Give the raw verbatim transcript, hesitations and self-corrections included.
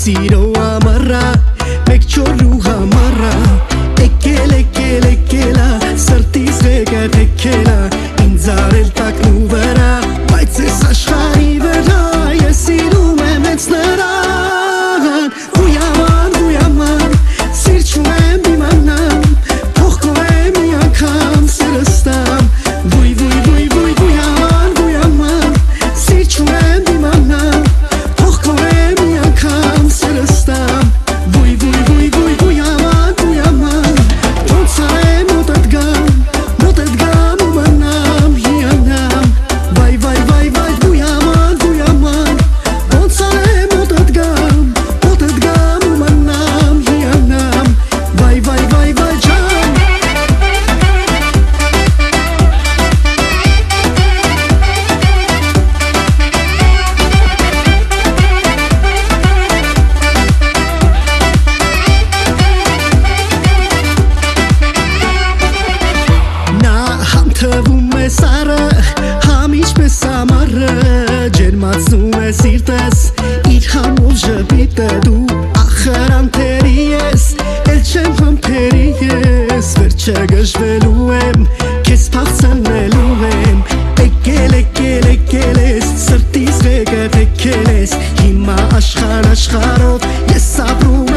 siro amarra Mek chorru hamarra Ekele ekele ekela Sırtis reget ekela Inzar el tak nu vera Բայց ես աշխարի վրա Ես սիրում եմ ենց նրան Գույաման, գույաման Սիրչում եմ իմանամ Թող կողեմ մի անգամ սրստամ Գույ, գույ, գույ, գույ, գույաման, գույաման Սիրչում եմ իմանամ Թող կողեմ մի անգամ սրստամ Գույ, գույ, գույ, գույ, գույաման, գույաման Ոնց արեմ մոտդ գամ Մոտդ գամ ու մնամ հիանամ Վայ, վայ, վայ, վայ, գույաման, գույաման Ոնց արեմ մոտդ գամ Մոտդ գամ ու մնամ հիանամ Վայ, վայ, վայ, վայ, ջան Նա համթվում է սարը Համ ինչպես ամառը Ջերմացնում է սիրտս Իր համով ժպիտը Դու ախր անթերի ես Էլ չեմ համբերի ես Վերջը գժվելու եմ Քեզ փախցնելու եմ Եկել, եկել, եկել ես Սրտիս ղեկը թեքել ես Հիմա աշխար աշխարով Ես ապրում